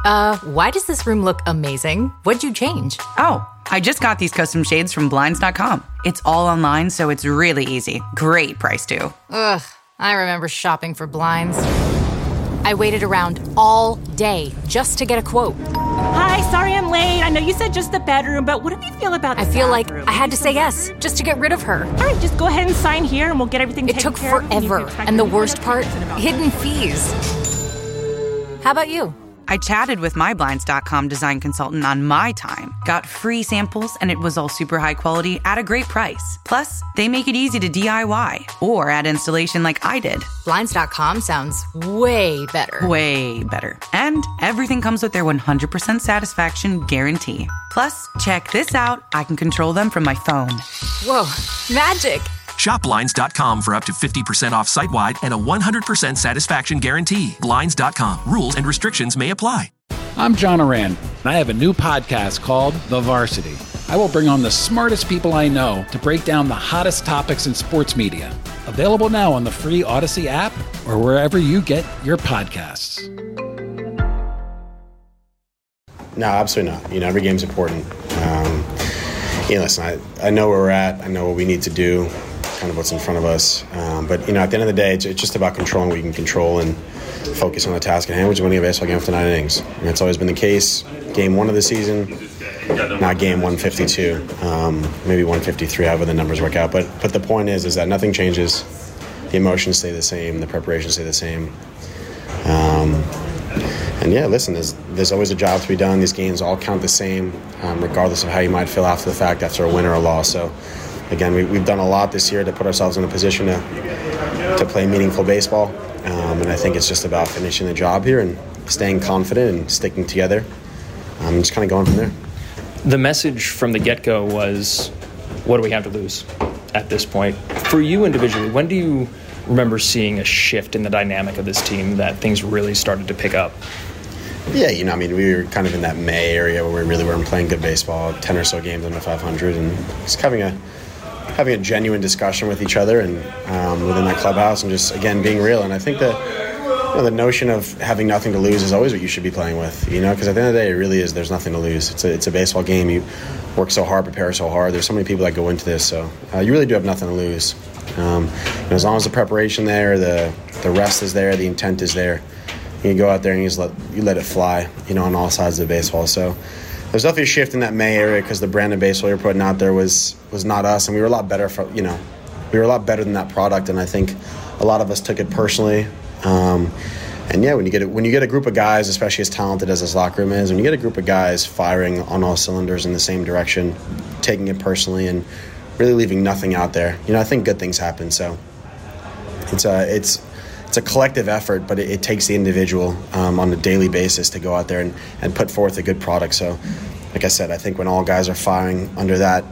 Why does this room look amazing? What'd you change? Oh, I just got these custom shades from Blinds.com. It's all online, so it's really easy. Great price, too. Ugh, I remember shopping for blinds. I waited around all day just to get a quote. Hi, sorry I'm late. I know you said just the bedroom, but what do you feel about the I feel bathroom? like I had to say yes just to get rid of her. All right, just go ahead and sign here and we'll get everything It taken took care of. forever, and the worst part, hidden fees. How about you? I chatted with my Blinds.com design consultant on my time, got free samples, and it was all super high quality at a great price. Plus, they make it easy to DIY or add installation like I did. Blinds.com sounds way better. Way better. And everything comes with their 100% satisfaction guarantee. Plus, check this out. I can control them from my phone. Whoa, magic. Shop Blinds.com for up to 50% off site-wide and a 100% satisfaction guarantee. Blinds.com. Rules and restrictions may apply. I'm John Oran, and I have a new podcast called The Varsity. I will bring on the smartest people I know to break down the hottest topics in sports media. Available now on the free Odyssey app or wherever you get your podcasts. No, absolutely not. Every game's important. Listen, I know where we're at. I know what we need to do, kind of what's in front of us. But, at the end of the day, it's just about controlling what you can control and focus on the task at hand, which is winning a baseball game after 9 innings. And that's always been the case. Game 1 of the season, not game 152, maybe 153, however the numbers work out. But the point is that nothing changes. The emotions stay the same. The preparations stay the same. And yeah, listen, there's always a job to be done. These games all count the same, regardless of how you might feel after the fact, after a win or a loss. So, again, we've done a lot this year to put ourselves in a position to play meaningful baseball. And I think it's just about finishing the job here and staying confident and sticking together. Just kind of going from there. The message from the get-go was, what do we have to lose at this point? For you individually, when do you remember seeing a shift in the dynamic of this team that things really started to pick up? Yeah, we were kind of in that May area where we really weren't playing good baseball, 10 or so games under 500, and just having a genuine discussion with each other and within that clubhouse, and just, again, being real. And I think that the notion of having nothing to lose is always what you should be playing with, because at the end of the day, it really is, there's nothing to lose. It's a baseball game. You work so hard, prepare so hard. There's so many people that go into this, so you really do have nothing to lose. As long as the preparation there, the rest is there, the intent is there, you go out there and you let it fly, on all sides of the baseball. So there's definitely a shift in that May area because the brand of baseball we were putting out there was not us, and we were a lot better we were a lot better than that product, and I think a lot of us took it personally. And yeah, when you get a group of guys, especially as talented as this locker room is, when you get a group of guys firing on all cylinders in the same direction, taking it personally and really leaving nothing out there, I think good things happen. So it's a collective effort, but it takes the individual on a daily basis to go out there and put forth a good product. So, like I said, I think when all guys are firing under that,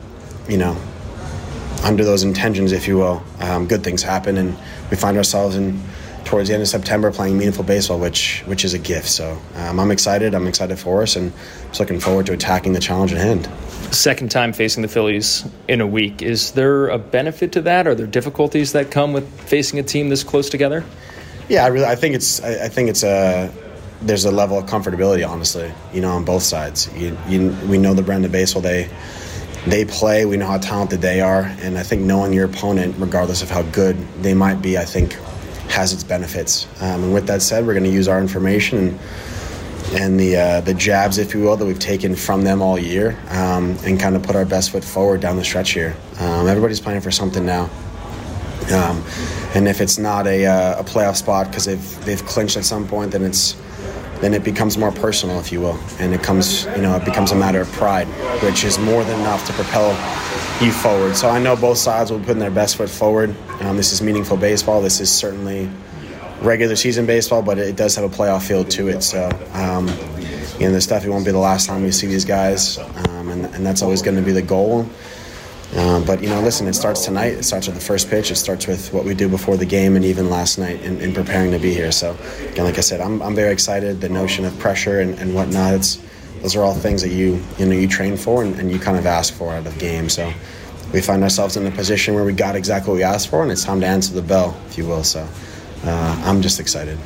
under those intentions, if you will, good things happen, and we find ourselves towards the end of September playing meaningful baseball, which is a gift. So I'm excited. I'm excited for us, and just looking forward to attacking the challenge at hand. Second time facing the Phillies in a week. Is there a benefit to that? Are there difficulties that come with facing a team this close together? Yeah, I think it's there's a level of comfortability, honestly, on both sides. We know the brand of baseball they play. We know how talented they are, and I think knowing your opponent, regardless of how good they might be, I think has its benefits. And with that said, we're going to use our information and the jabs, if you will, that we've taken from them all year, and kind of put our best foot forward down the stretch here. Everybody's playing for something now. And if it's not a playoff spot because they've clinched at some point, then it becomes more personal, if you will, and it becomes a matter of pride, which is more than enough to propel you forward. So I know both sides will be putting their best foot forward. This is meaningful baseball. This is certainly regular season baseball, but it does have a playoff feel to it. So this definitely won't be the last time we see these guys, and that's always going to be the goal. But listen, it starts tonight. It starts with the first pitch. It starts with what we do before the game, and even last night in preparing to be here. So again, like I said, I'm very excited. The notion of pressure and whatnot, those are all things that you train for and you kind of ask for out of the game. So we find ourselves in a position where we got exactly what we asked for, and it's time to answer the bell, if you will. So I'm just excited.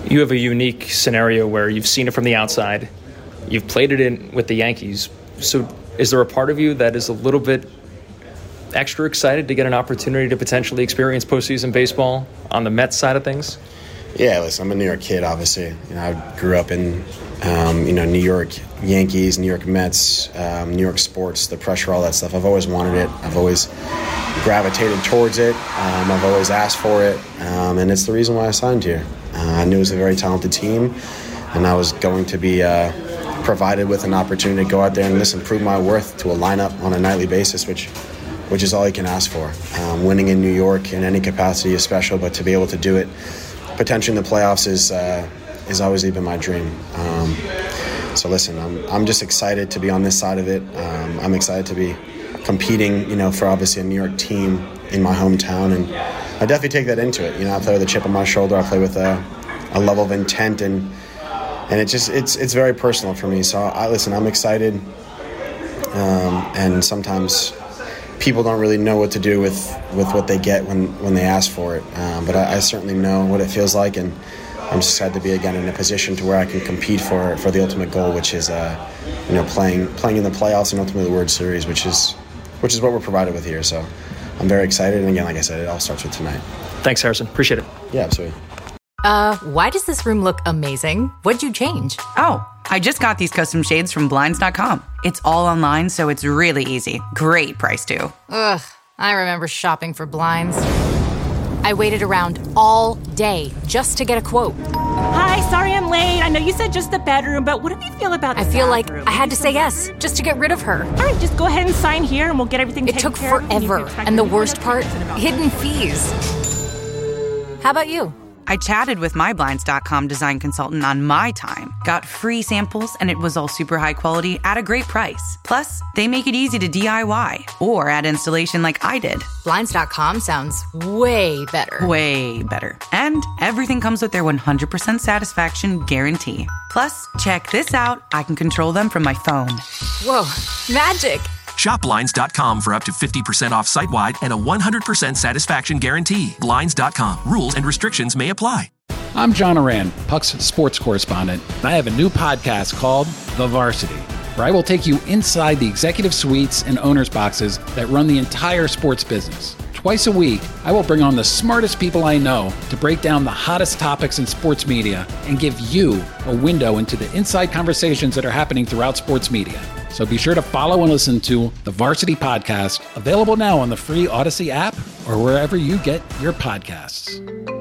You have a unique scenario where you've seen it from the outside. You've played it in with the Yankees. So is there a part of you that is a little bit extra excited to get an opportunity to potentially experience postseason baseball on the Mets side of things? Yeah, listen, I'm a New York kid, obviously. I grew up in, New York Yankees, New York Mets, New York sports, the pressure, all that stuff. I've always wanted it. I've always gravitated towards it. I've always asked for it, and it's the reason why I signed here. I knew it was a very talented team, and I was going to be provided with an opportunity to go out there and prove my worth to a lineup on a nightly basis, which is all you can ask for. Winning in New York in any capacity is special, but to be able to do it potentially in the playoffs is always been my dream. So listen, I'm just excited to be on this side of it. I'm excited to be competing, for obviously a New York team in my hometown, and I definitely take that into it. I play with a chip on my shoulder. I play with a level of intent, and it's very personal for me. So I'm excited, and sometimes people don't really know what to do with what they get when they ask for it. But I certainly know what it feels like, and I'm just excited to be again in a position to where I can compete for the ultimate goal, which is playing in the playoffs and ultimately the World Series, which is what we're provided with here. So I'm very excited, and again, like I said, it all starts with tonight. Thanks, Harrison. Appreciate it. Yeah, absolutely. Why does this room look amazing? What'd you change? Oh, I just got these custom shades from Blinds.com. It's all online, so it's really easy. Great price, too. Ugh, I remember shopping for blinds. I waited around all day just to get a quote. Hi, sorry I'm late. I know you said just the bedroom, but what do you feel about the I feel bathroom? like I had to say yes just to get rid of her. All right, just go ahead and sign here and we'll get everything It taken took care of. forever, and the worst part, hidden fees. How about you? I chatted with my Blinds.com design consultant on my time, got free samples, and it was all super high quality at a great price. Plus, they make it easy to DIY or add installation like I did. Blinds.com sounds way better. Way better. And everything comes with their 100% satisfaction guarantee. Plus, check this out. I can control them from my phone. Whoa, magic. Shop Blinds.com for up to 50% off site-wide and a 100% satisfaction guarantee. Blinds.com. Rules and restrictions may apply. I'm John Oran, Puck's sports correspondent, and I have a new podcast called The Varsity, where I will take you inside the executive suites and owners' boxes that run the entire sports business. Twice a week, I will bring on the smartest people I know to break down the hottest topics in sports media and give you a window into the inside conversations that are happening throughout sports media. So be sure to follow and listen to the Varsity Podcast, available now on the free Odyssey app or wherever you get your podcasts.